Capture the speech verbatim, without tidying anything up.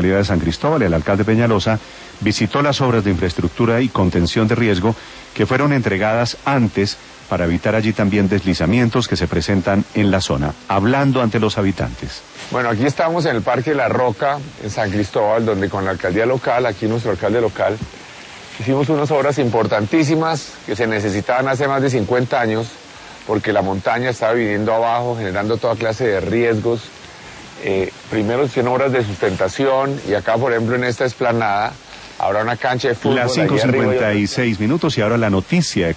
de San Cristóbal, el alcalde Peñalosa, visitó las obras de infraestructura y contención de riesgo que fueron entregadas antes para evitar allí también deslizamientos que se presentan en la zona, hablando ante los habitantes. Bueno, aquí estamos en el Parque La Roca, en San Cristóbal, donde con la alcaldía local, aquí nuestro alcalde local, hicimos unas obras importantísimas que se necesitaban hace más de cincuenta años, porque la montaña estaba viniendo abajo, generando toda clase de riesgos. Eh, primero hicieron obras de sustentación, y acá, por ejemplo, en esta explanada, habrá una cancha de fútbol. Las cinco cincuenta y seis minutos y ahora la noticia.